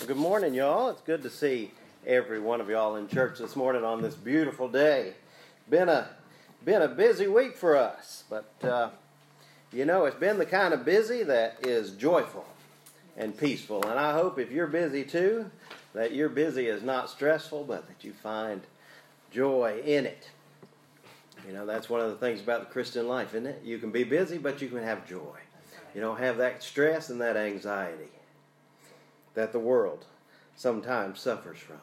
Good morning, y'all. It's good to see every one of y'all in church this morning on this beautiful day. Been a busy week for us, but it's been the kind of busy that is joyful and peaceful. And I hope if you're busy too, that your busy is not stressful, but that you find joy in it. You know, that's one of the things about the Christian life, isn't it? You can be busy, but you can have joy. You don't have that stress and that anxiety that the world sometimes suffers from.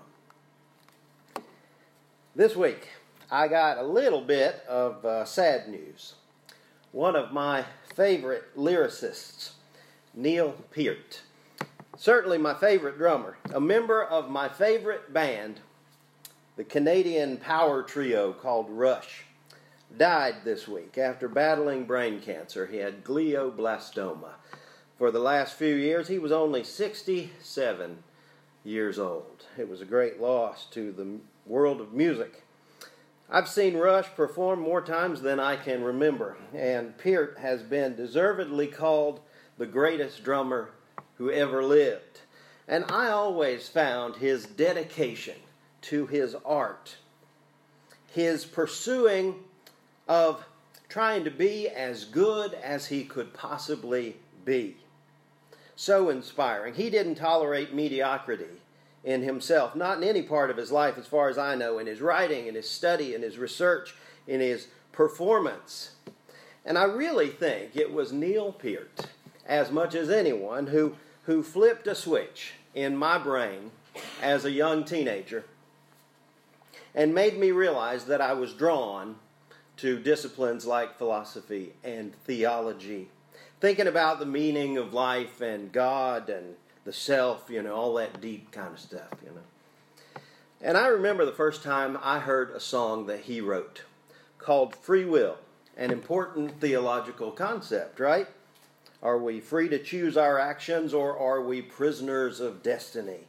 This week, I got a little bit of sad news. One of my favorite lyricists, Neil Peart, certainly my favorite drummer, a member of my favorite band, the Canadian power trio called Rush, died this week after battling brain cancer. He had glioblastoma. For the last few years, he was only 67 years old. It was a great loss to the world of music. I've seen Rush perform more times than I can remember, and Peart has been deservedly called the greatest drummer who ever lived. And I always found his dedication to his art, his pursuing of trying to be as good as he could possibly be, so inspiring. He didn't tolerate mediocrity in himself, not in any part of his life as far as I know, in his writing, in his study, in his research, in his performance. And I really think it was Neil Peart, as much as anyone, who flipped a switch in my brain as a young teenager and made me realize that I was drawn to disciplines like philosophy and theology, thinking about the meaning of life and God and the self, all that deep kind of stuff, And I remember the first time I heard a song that he wrote called Free Will, an important theological concept, right? Are we free to choose our actions, or are we prisoners of destiny?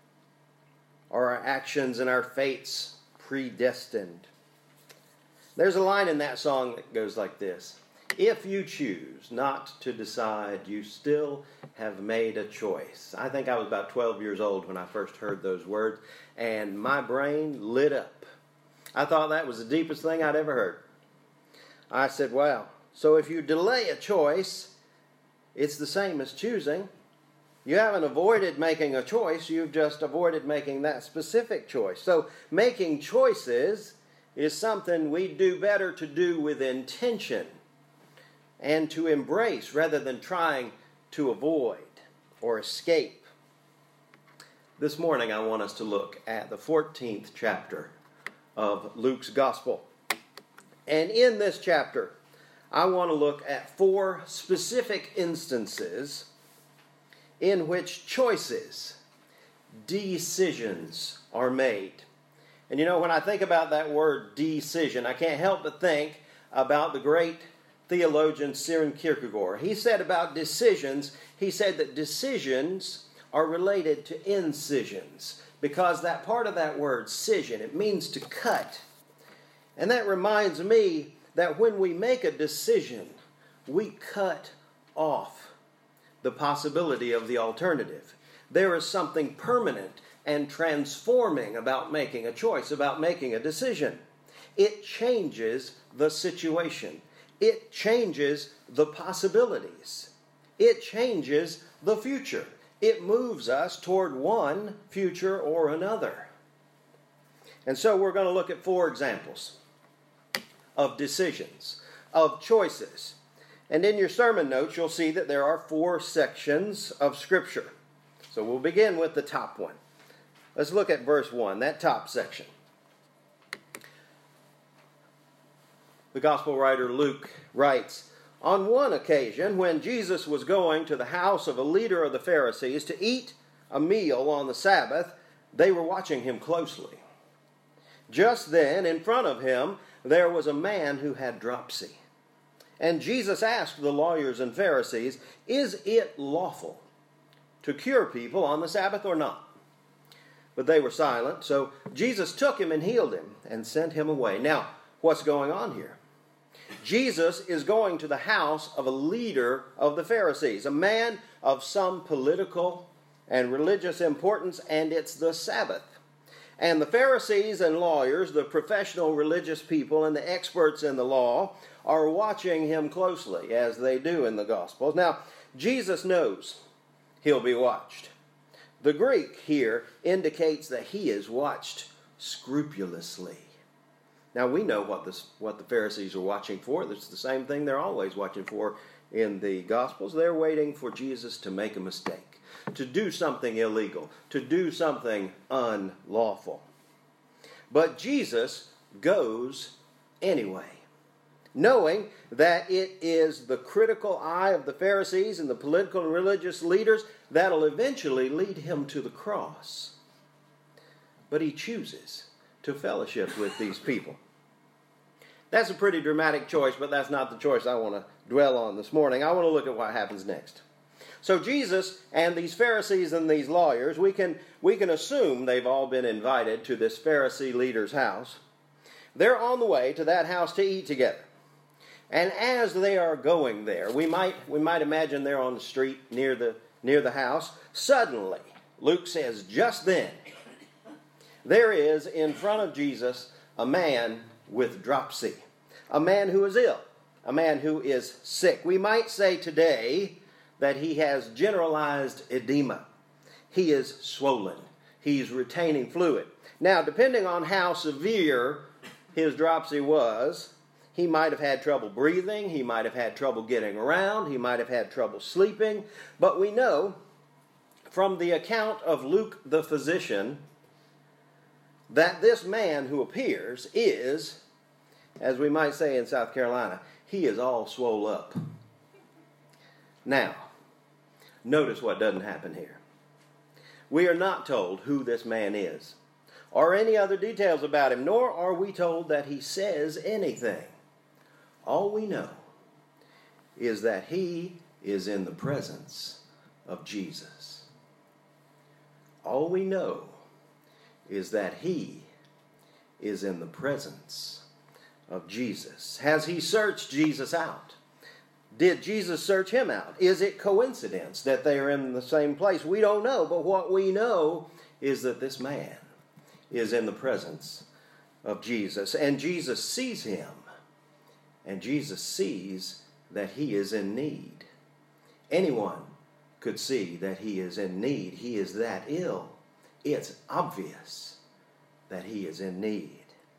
Are our actions and our fates predestined? There's a line in that song that goes like this: if you choose not to decide, you still have made a choice. I think I was about 12 years old when I first heard those words, and my brain lit up. I thought that was the deepest thing I'd ever heard. I said, wow, so if you delay a choice, it's the same as choosing. You haven't avoided making a choice, you've just avoided making that specific choice. So making choices is something we do better to do with intention and to embrace rather than trying to avoid or escape. This morning I want us to look at the 14th chapter of Luke's Gospel. And in this chapter, I want to look at 4 specific instances in which choices, decisions, are made. And when I think about that word decision, I can't help but think about the great theologian Søren Kierkegaard. He said about decisions, he said that decisions are related to incisions, because that part of that word, scission, it means to cut. And that reminds me that when we make a decision, we cut off the possibility of the alternative. There is something permanent and transforming about making a choice, about making a decision. It changes the situation. It changes the possibilities. It changes the future. It moves us toward one future or another. And so we're going to look at 4 examples of decisions, of choices. And in your sermon notes, you'll see that there are 4 sections of Scripture. So we'll begin with the top one. Let's look at verse 1, that top section. The gospel writer Luke writes, on one occasion, when Jesus was going to the house of a leader of the Pharisees to eat a meal on the Sabbath, they were watching him closely. Just then, in front of him, there was a man who had dropsy. And Jesus asked the lawyers and Pharisees, is it lawful to cure people on the Sabbath or not? But they were silent, so Jesus took him and healed him and sent him away. Now, what's going on here? Jesus is going to the house of a leader of the Pharisees, a man of some political and religious importance, and it's the Sabbath. And the Pharisees and lawyers, the professional religious people and the experts in the law, are watching him closely, as they do in the Gospels. Now, Jesus knows he'll be watched. The Greek here indicates that he is watched scrupulously. Now, we know what the Pharisees are watching for. It's the same thing they're always watching for in the Gospels. They're waiting for Jesus to make a mistake, to do something illegal, to do something unlawful. But Jesus goes anyway, knowing that it is the critical eye of the Pharisees and the political and religious leaders that'll eventually lead him to the cross. But he chooses to fellowship with these people. That's a pretty dramatic choice, but that's not the choice I want to dwell on this morning. I want to look at what happens next. So Jesus and these Pharisees and these lawyers, we can assume they've all been invited to this Pharisee leader's house. They're on the way to that house to eat together. And as they are going there, we might imagine they're on the street near the house. Suddenly, Luke says, just then, there is in front of Jesus a man with dropsy, a man who is ill, a man who is sick. We might say today that he has generalized edema. He is swollen. He's retaining fluid. Now, depending on how severe his dropsy was, he might have had trouble breathing. He might have had trouble getting around. He might have had trouble sleeping. But we know from the account of Luke the physician that this man who appears is, as we might say in South Carolina, he is all swole up. Now, notice what doesn't happen here. We are not told who this man is, or any other details about him, nor are we told that he says anything. All we know is that he is in the presence of Jesus. All we know is that he is in the presence of Jesus. Has he searched Jesus out? Did Jesus search him out? Is it coincidence that they are in the same place? We don't know, but what we know is that this man is in the presence of Jesus. And Jesus sees him, and Jesus sees that he is in need. Anyone could see that he is in need. He is that ill. It's obvious that he is in need.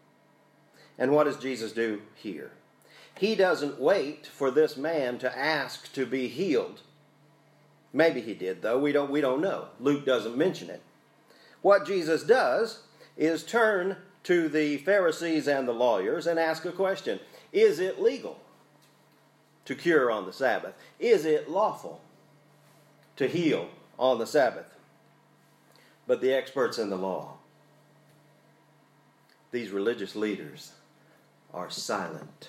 And what does Jesus do here? He doesn't wait for this man to ask to be healed. Maybe he did, though. We don't know. Luke doesn't mention it. What Jesus does is turn to the Pharisees and the lawyers and ask a question. Is it legal to cure on the Sabbath? Is it lawful to heal on the Sabbath? But the experts in the law, these religious leaders, are silent.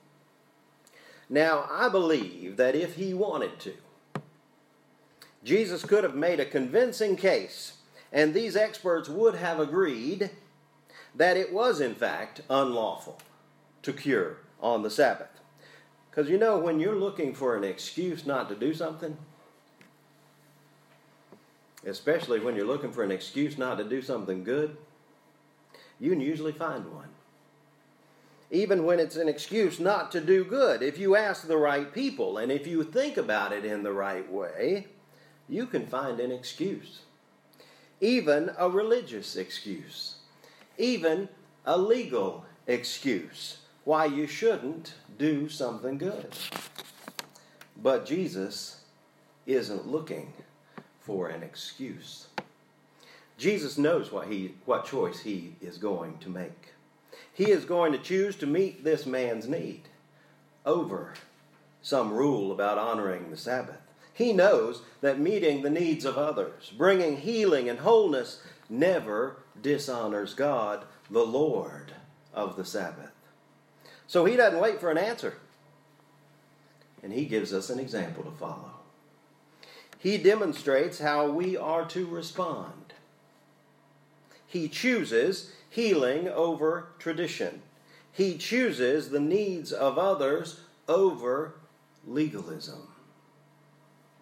Now, I believe that if he wanted to, Jesus could have made a convincing case, and these experts would have agreed that it was, in fact, unlawful to cure on the Sabbath. Because you know, when you're looking for an excuse not to do something, especially when you're looking for an excuse not to do something good, you can usually find one. Even when it's an excuse not to do good, if you ask the right people and if you think about it in the right way, you can find an excuse. Even a religious excuse. Even a legal excuse why you shouldn't do something good. But Jesus isn't looking for an excuse. Jesus knows what choice he is going to make. He is going to choose to meet this man's need over some rule about honoring the Sabbath. He knows that meeting the needs of others, bringing healing and wholeness, never dishonors God, the Lord of the Sabbath. So he doesn't wait for an answer. And he gives us an example to follow. He demonstrates how we are to respond. He chooses healing over tradition. He chooses the needs of others over legalism.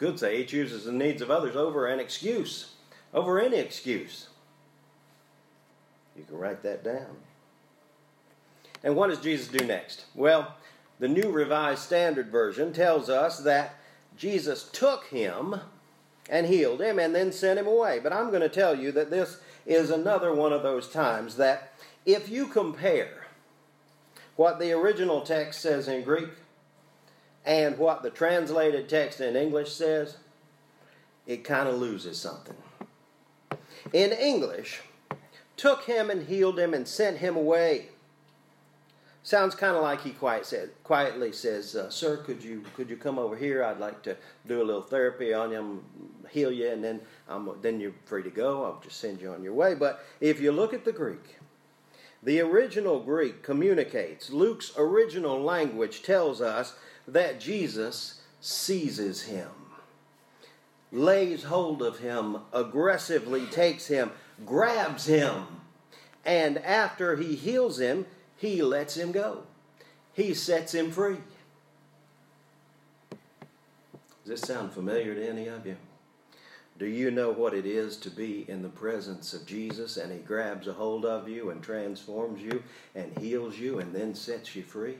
Could say he chooses the needs of others over an excuse, over any excuse. You can write that down. And what does Jesus do next? Well, the New Revised Standard Version tells us that Jesus took him and healed him and then sent him away. But I'm going to tell you that this is another one of those times that if you compare what the original text says in Greek and what the translated text in English says, it kind of loses something. In English, took him and healed him and sent him away. Sounds kind of like he quietly says, sir, could you come over here? I'd like to do a little therapy on you, heal you, and then you're free to go. I'll just send you on your way. But if you look at the Greek, the original Greek communicates. Luke's original language tells us that Jesus seizes him, lays hold of him, aggressively takes him, grabs him, and after he heals him, he lets him go. He sets him free. Does this sound familiar to any of you? Do you know what it is to be in the presence of Jesus and he grabs a hold of you and transforms you and heals you and then sets you free?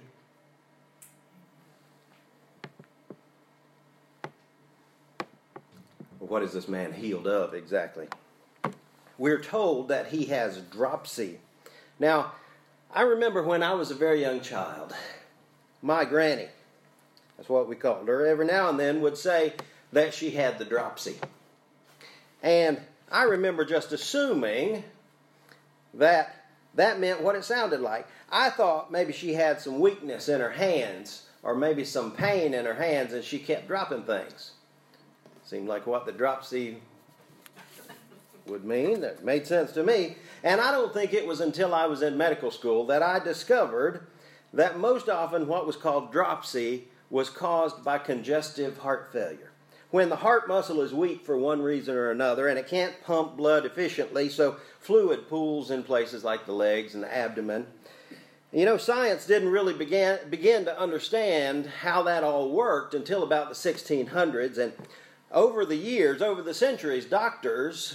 What is this man healed of exactly? We're told that he has dropsy. Now, I remember when I was a very young child, my granny, that's what we called her, every now and then would say that she had the dropsy. And I remember just assuming that meant what it sounded like. I thought maybe she had some weakness in her hands or maybe some pain in her hands and she kept dropping things. Seemed like what the dropsy would mean. That made sense to me. And I don't think it was until I was in medical school that I discovered that most often what was called dropsy was caused by congestive heart failure. When the heart muscle is weak for one reason or another and it can't pump blood efficiently, so fluid pools in places like the legs and the abdomen. You know, science didn't really begin to understand how that all worked until about the 1600s. And over the years, over the centuries, doctors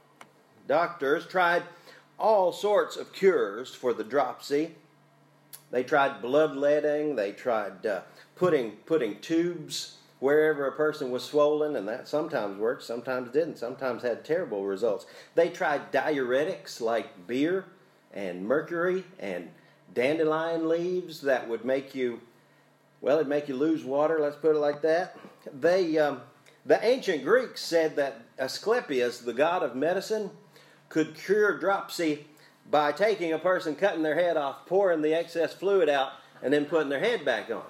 tried all sorts of cures for the dropsy. They tried bloodletting. They tried putting tubes wherever a person was swollen, and that sometimes worked, sometimes didn't, sometimes had terrible results. They tried diuretics like beer and mercury and dandelion leaves that would make you, well, it'd make you lose water, let's put it like that. The ancient Greeks said that Asclepius, the god of medicine, could cure dropsy by taking a person, cutting their head off, pouring the excess fluid out, and then putting their head back on.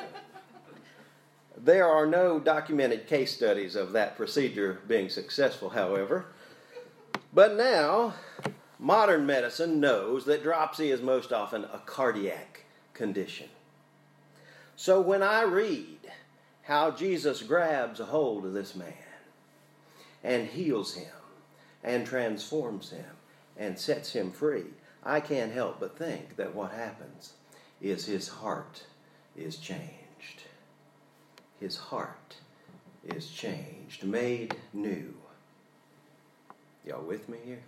There are no documented case studies of that procedure being successful, however. But now, modern medicine knows that dropsy is most often a cardiac condition. So when I read how Jesus grabs a hold of this man and heals him and transforms him and sets him free, I can't help but think that what happens is his heart is changed. His heart is changed, made new. Y'all with me here?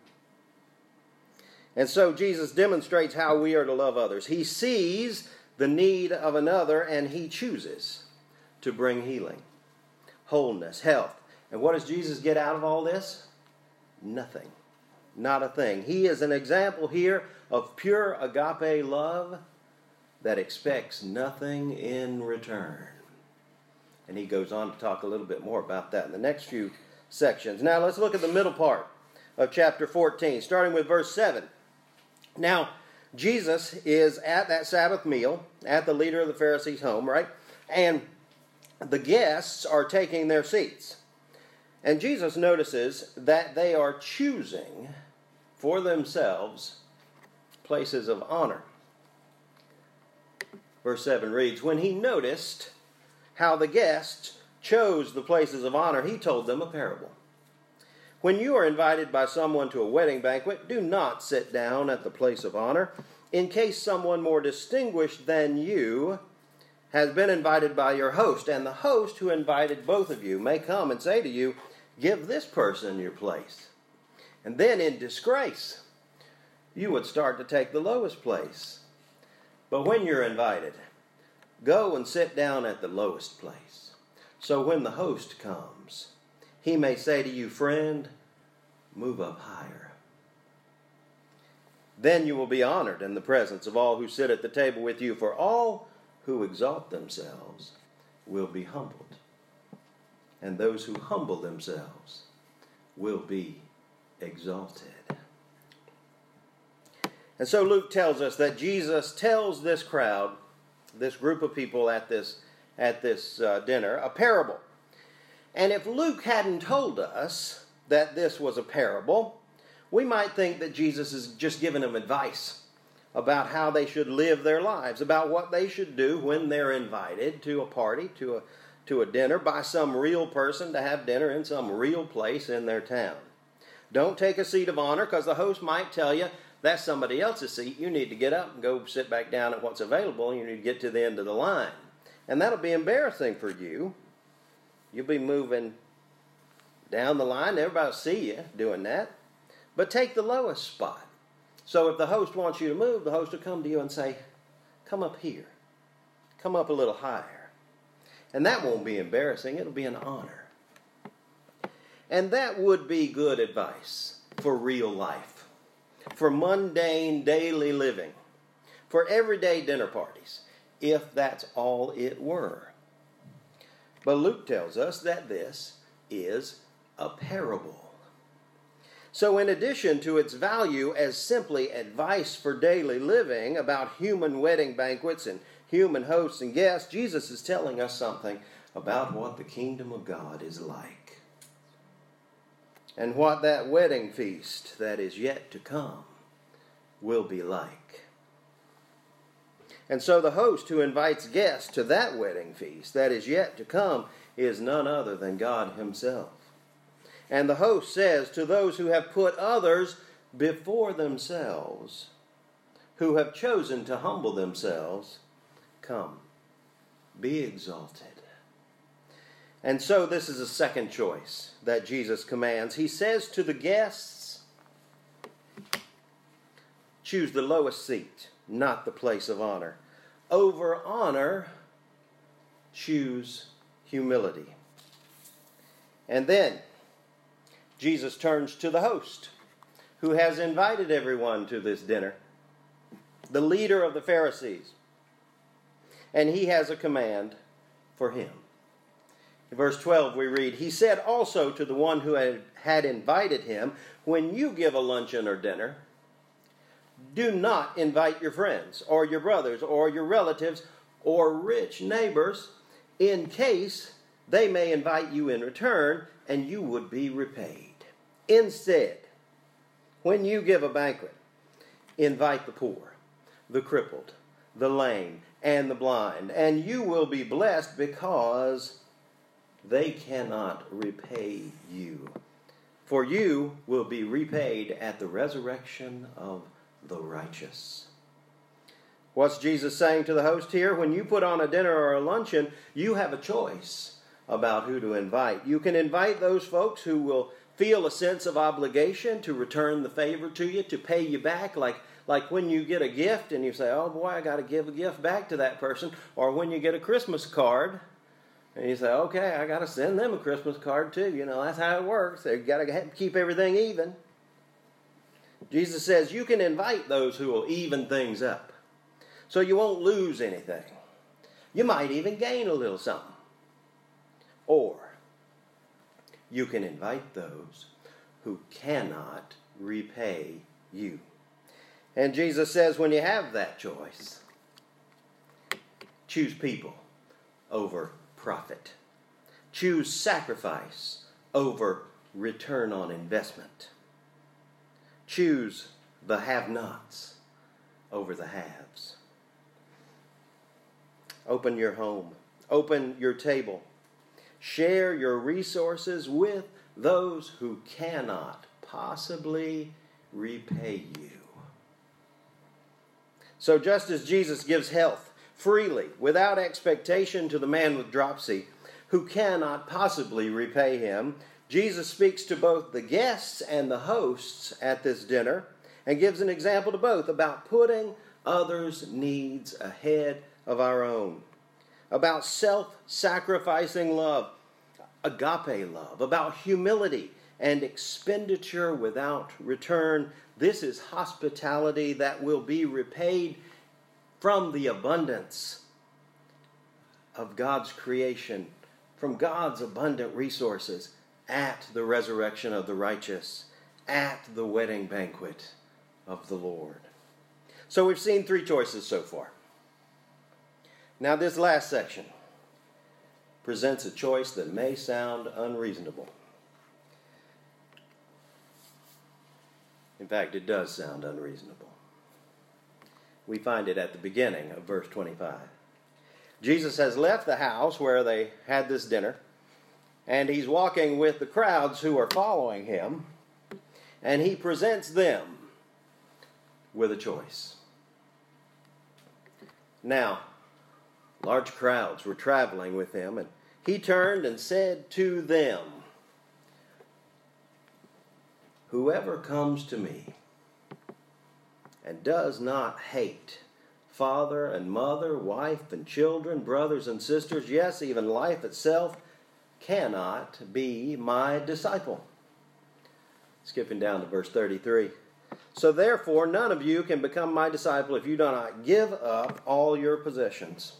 And so Jesus demonstrates how we are to love others. He sees the need of another and he chooses to bring healing, wholeness, health. And what does Jesus get out of all this? Nothing. Not a thing. He is an example here of pure agape love that expects nothing in return. And he goes on to talk a little bit more about that in the next few sections. Now let's look at the middle part of chapter 14, starting with verse 7. Now, Jesus is at that Sabbath meal at the leader of the Pharisees' home, right? And the guests are taking their seats. And Jesus notices that they are choosing for themselves places of honor. Verse 7 reads, when he noticed how the guests chose the places of honor, he told them a parable. When you are invited by someone to a wedding banquet, do not sit down at the place of honor, in case someone more distinguished than you has been invited by your host, and the host who invited both of you may come and say to you, give this person your place. And then in disgrace, you would start to take the lowest place. But when you're invited, go and sit down at the lowest place. So when the host comes, he may say to you, friend, move up higher. Then you will be honored in the presence of all who sit at the table with you, for all who exalt themselves will be humbled, and those who humble themselves will be exalted. And so Luke tells us that Jesus tells this crowd, this group of people at this dinner, a parable. And if Luke hadn't told us that this was a parable, we might think that Jesus is just giving them advice about how they should live their lives, about what they should do when they're invited to a party, to a dinner by some real person to have dinner in some real place in their town. Don't take a seat of honor, because the host might tell you that's somebody else's seat. You need to get up and go sit back down at what's available. You need to get to the end of the line. And that'll be embarrassing for you. You'll be moving down the line. Everybody will see you doing that. But take the lowest spot. So if the host wants you to move, the host will come to you and say, come up here. Come up a little higher. And that won't be embarrassing. It'll be an honor. And that would be good advice for real life, for mundane daily living, for everyday dinner parties, if that's all it were. But Luke tells us that this is a parable. So in addition to its value as simply advice for daily living about human wedding banquets and human hosts and guests, Jesus is telling us something about what the kingdom of God is like, and what that wedding feast that is yet to come will be like. And so the host who invites guests to that wedding feast that is yet to come is none other than God himself. And the host says to those who have put others before themselves, who have chosen to humble themselves, come, be exalted. And so this is a second choice that Jesus commands. He says to the guests, choose the lowest seat, not the place of honor. Over honor, choose humility. And then Jesus turns to the host who has invited everyone to this dinner, the leader of the Pharisees. And he has a command for him. In verse 12 we read, he said also to the one who had invited him, when you give a luncheon or dinner, do not invite your friends or your brothers or your relatives or rich neighbors, in case they may invite you in return and you would be repaid. Instead, when you give a banquet, invite the poor, the crippled, the lame, and the blind, and you will be blessed, because they cannot repay you. For you will be repaid at the resurrection of the righteous. What's Jesus saying to the host here? When you put on a dinner or a luncheon, you have a choice about who to invite. You can invite those folks who will feel a sense of obligation to return the favor to you, to pay you back, like when you get a gift and you say, oh boy, I got to give a gift back to that person. Or when you get a Christmas card and you say, okay, I got to send them a Christmas card too. You know, that's how it works. They've got to keep everything even. Jesus says you can invite those who will even things up, so you won't lose anything. You might even gain a little something. Or you can invite those who cannot repay you. And Jesus says when you have that choice, choose people over profit. Choose sacrifice over return on investment. Choose the have-nots over the haves. Open your home. Open your table. Share your resources with those who cannot possibly repay you. So just as Jesus gives health, freely, without expectation to the man with dropsy, who cannot possibly repay him. Jesus speaks to both the guests and the hosts at this dinner and gives an example to both about putting others' needs ahead of our own, about self-sacrificing love, agape love, about humility and expenditure without return. This is hospitality that will be repaid from the abundance of God's creation, from God's abundant resources at the resurrection of the righteous, at the wedding banquet of the Lord. So we've seen three choices so far. Now this last section presents a choice that may sound unreasonable. In fact, it does sound unreasonable. We find it at the beginning of verse 25. Jesus has left the house where they had this dinner, and he's walking with the crowds who are following him, and he presents them with a choice. Now, large crowds were traveling with him, and he turned and said to them, "Whoever comes to me and does not hate father and mother, wife and children, brothers and sisters, yes, even life itself, cannot be my disciple." Skipping down to verse 33. "So therefore none of you can become my disciple if you do not give up all your possessions."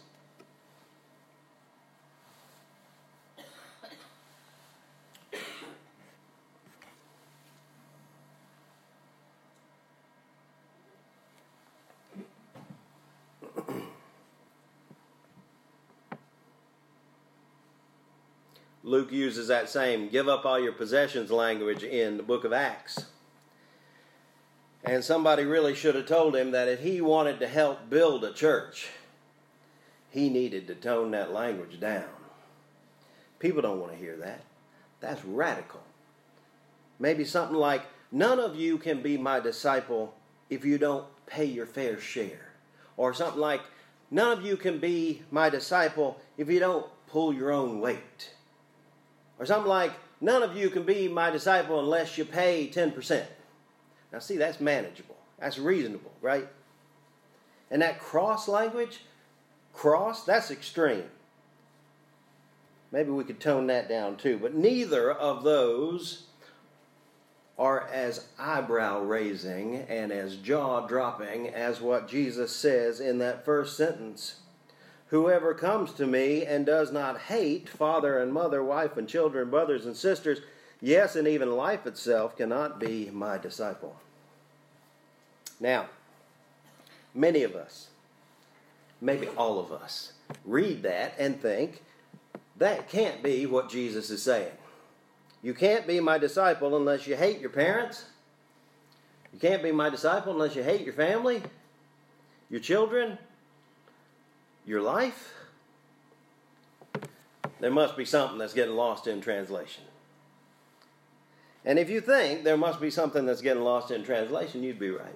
Luke uses that same give up all your possessions language in the book of Acts. And somebody really should have told him that if he wanted to help build a church, he needed to tone that language down. People don't want to hear that. That's radical. Maybe something like, none of you can be my disciple if you don't pay your fair share. Or something like, none of you can be my disciple if you don't pull your own weight. Or something like, none of you can be my disciple unless you pay 10%. Now see, that's manageable. That's reasonable, right? And that cross language, that's extreme. Maybe we could tone that down too. But neither of those are as eyebrow-raising and as jaw-dropping as what Jesus says in that first sentence. "Whoever comes to me and does not hate father and mother, wife and children, brothers and sisters, yes, and even life itself, cannot be my disciple." Now, many of us, maybe all of us, read that and think, that can't be what Jesus is saying. You can't be my disciple unless you hate your parents. You can't be my disciple unless you hate your family, your children, your life. There must be something that's getting lost in translation. And if you think there must be something that's getting lost in translation, you'd be right.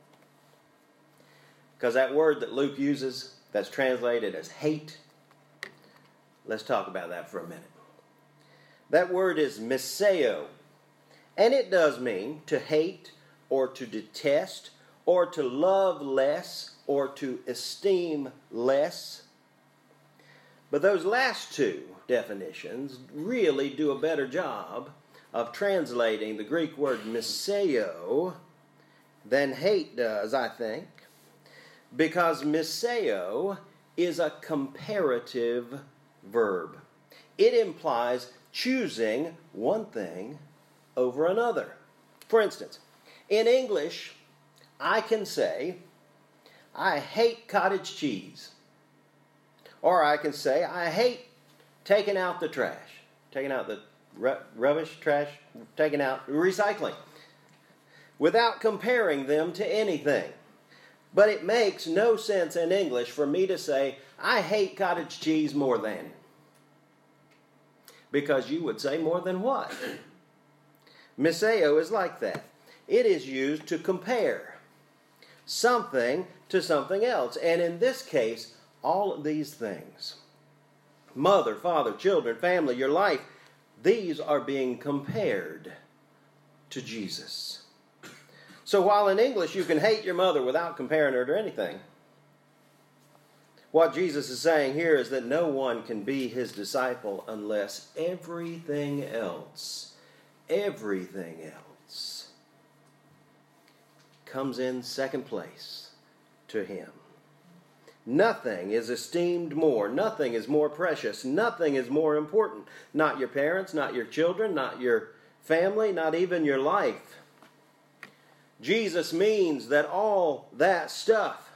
Because that word that Luke uses, that's translated as hate, let's talk about that for a minute. That word is miseo, and it does mean to hate or to detest or to love less or to esteem less. But those last two definitions really do a better job of translating the Greek word miseo than hate does, I think, because miseo is a comparative verb. It implies choosing one thing over another. For instance, in English, I can say, I hate cottage cheese. Or I can say, I hate taking out the trash. Taking out the rubbish, trash, taking out recycling. Without comparing them to anything. But it makes no sense in English for me to say, I hate cottage cheese more than. Because you would say more than what? Miseo is like that. It is used to compare something to something else. And in this case, All of these things, mother, father, children, family, your life, these are being compared to Jesus. So while in English you can hate your mother without comparing her to anything, what Jesus is saying here is that no one can be his disciple unless everything else comes in second place to him. Nothing is esteemed more. Nothing is more precious. Nothing is more important. Not your parents, not your children, not your family, not even your life. Jesus means that all that stuff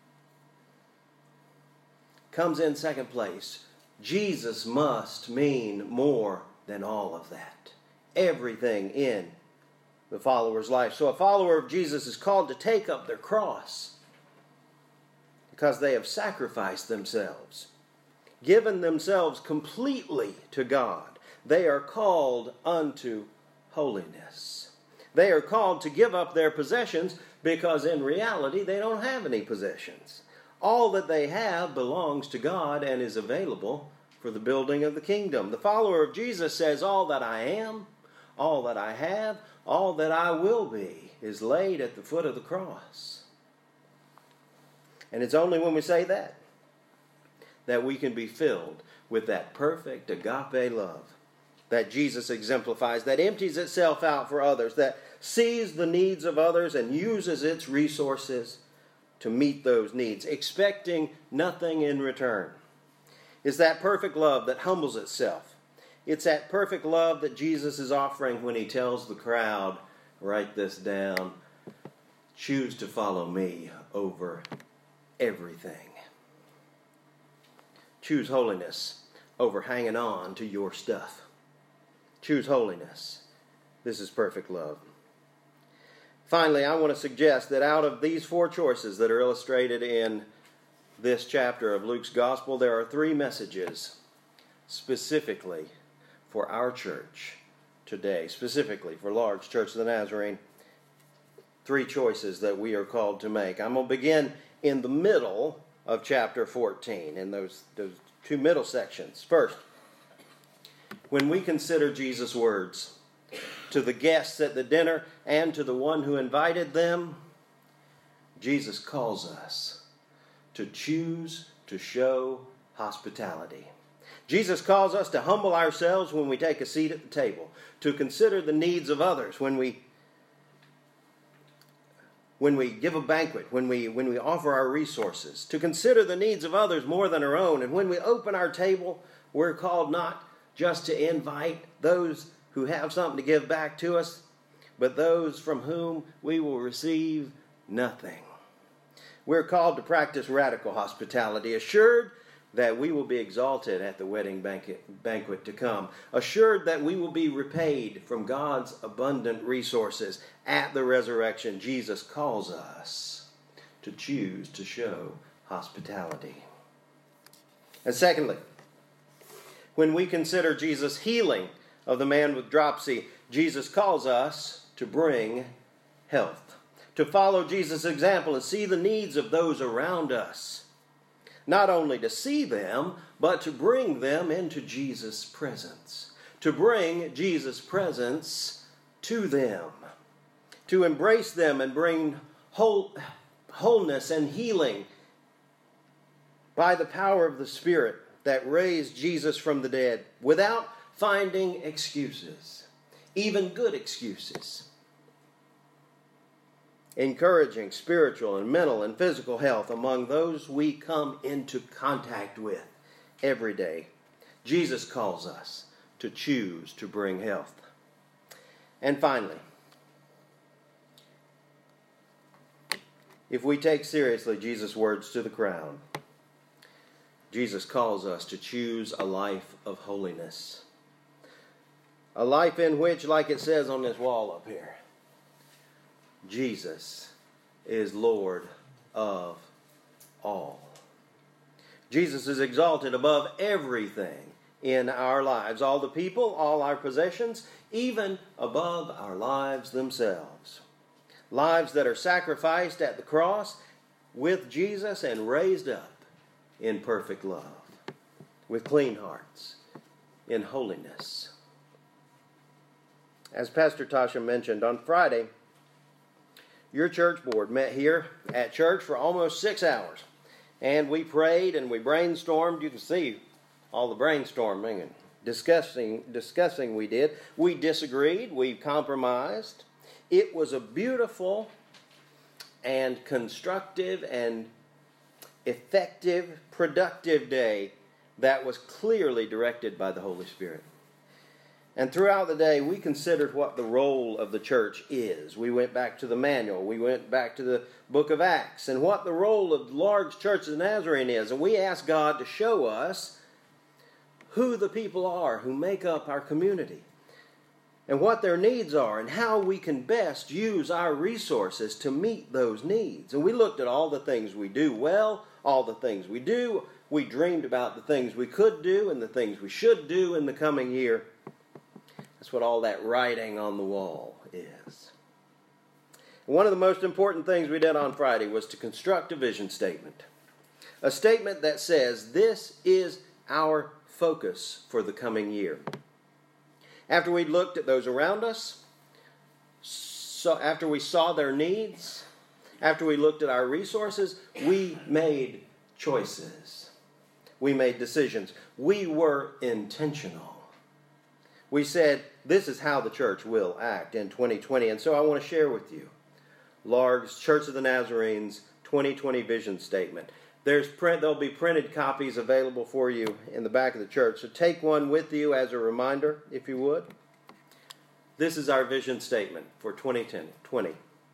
comes in second place. Jesus must mean more than all of that. Everything in the follower's life. So a follower of Jesus is called to take up their cross because they have sacrificed themselves, given themselves completely to God. They are called unto holiness. They are called to give up their possessions because in reality they don't have any possessions. All that they have belongs to God and is available for the building of the kingdom. The follower of Jesus says, all that I am, all that I have, all that I will be is laid at the foot of the cross. And it's only when we say that we can be filled with that perfect agape love that Jesus exemplifies, that empties itself out for others, that sees the needs of others and uses its resources to meet those needs, expecting nothing in return. It's that perfect love that humbles itself. It's that perfect love that Jesus is offering when he tells the crowd, write this down, choose to follow me over everything. Choose holiness over hanging on to your stuff. Choose holiness. This is perfect love. Finally, I want to suggest that out of these four choices that are illustrated in this chapter of Luke's Gospel, there are three messages specifically for our church today, specifically for Largs Church of the Nazarene. Three choices that we are called to make. I'm going to begin in the middle of chapter 14, in those two middle sections. First, when we consider Jesus' words to the guests at the dinner and to the one who invited them, Jesus calls us to choose to show hospitality. Jesus calls us to humble ourselves when we take a seat at the table, to consider the needs of others when we give a banquet, when we offer our resources, to consider the needs of others more than our own. And when we open our table, we're called not just to invite those who have something to give back to us, but those from whom we will receive nothing. We're called to practice radical hospitality, assured that we will be exalted at the wedding banquet to come, assured that we will be repaid from God's abundant resources at the resurrection. Jesus calls us to choose to show hospitality. And secondly, when we consider Jesus' healing of the man with dropsy, Jesus calls us to bring health, to follow Jesus' example and see the needs of those around us. Not only to see them, but to bring them into Jesus' presence. To bring Jesus' presence to them. To embrace them and bring wholeness and healing by the power of the Spirit that raised Jesus from the dead, without finding excuses, even good excuses. Encouraging spiritual and mental and physical health among those we come into contact with every day. Jesus calls us to choose to bring health. And finally, if we take seriously Jesus' words to the crowd, Jesus calls us to choose a life of holiness. A life in which, like it says on this wall up here, Jesus is Lord of all. Jesus is exalted above everything in our lives. All the people, all our possessions, even above our lives themselves. Lives that are sacrificed at the cross with Jesus and raised up in perfect love, with clean hearts, in holiness. As Pastor Tasha mentioned, on Friday, your church board met here at church for almost 6 hours. And we prayed and we brainstormed. You can see all the brainstorming and discussing we did. We disagreed. We compromised. It was a beautiful and constructive and effective, productive day that was clearly directed by the Holy Spirit. And throughout the day, we considered what the role of the church is. We went back to the manual. We went back to the book of Acts and what the role of the large church of the Nazarene is. And we asked God to show us who the people are who make up our community and what their needs are and how we can best use our resources to meet those needs. And we looked at all the things we do well, all the things we do. We dreamed about the things we could do and the things we should do in the coming year. That's what all that writing on the wall is. One of the most important things we did on Friday was to construct a vision statement. A statement that says, this is our focus for the coming year. After we looked at those around us, after we saw their needs, after we looked at our resources, we made choices. We made decisions. We were intentional. We said, this is how the church will act in 2020. And so I want to share with you Larg's Church of the Nazarene's 2020 vision statement. There'll be printed copies available for you in the back of the church. So take one with you as a reminder, if you would. This is our vision statement for 2020.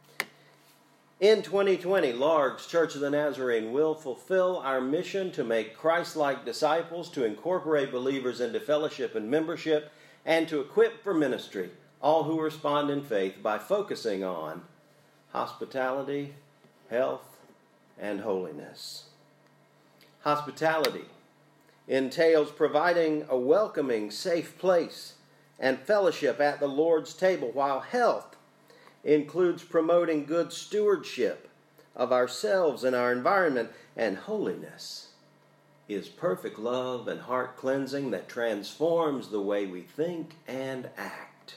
In 2020, Larg's Church of the Nazarene will fulfill our mission to make Christ-like disciples, to incorporate believers into fellowship and membership, and to equip for ministry all who respond in faith by focusing on hospitality, health, and holiness. Hospitality entails providing a welcoming, safe place and fellowship at the Lord's table, while health includes promoting good stewardship of ourselves and our environment, and holiness is perfect love and heart cleansing that transforms the way we think and act.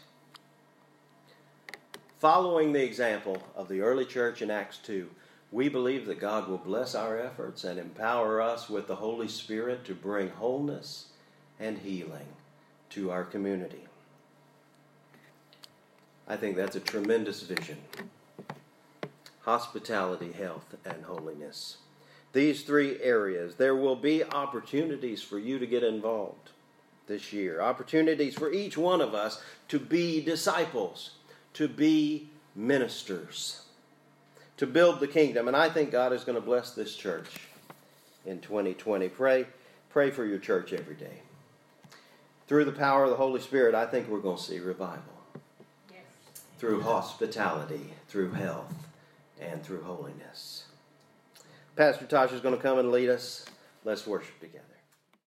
Following the example of the early church in Acts 2, we believe that God will bless our efforts and empower us with the Holy Spirit to bring wholeness and healing to our community. I think that's a tremendous vision. Hospitality, health, and holiness. These three areas, there will be opportunities for you to get involved this year. Opportunities for each one of us to be disciples, to be ministers, to build the kingdom. And I think God is going to bless this church in 2020. Pray for your church every day. Through the power of the Holy Spirit, I think we're going to see revival. Yes. Through hospitality, through health, and through holiness. Pastor Tasha is going to come and lead us. Let's worship together.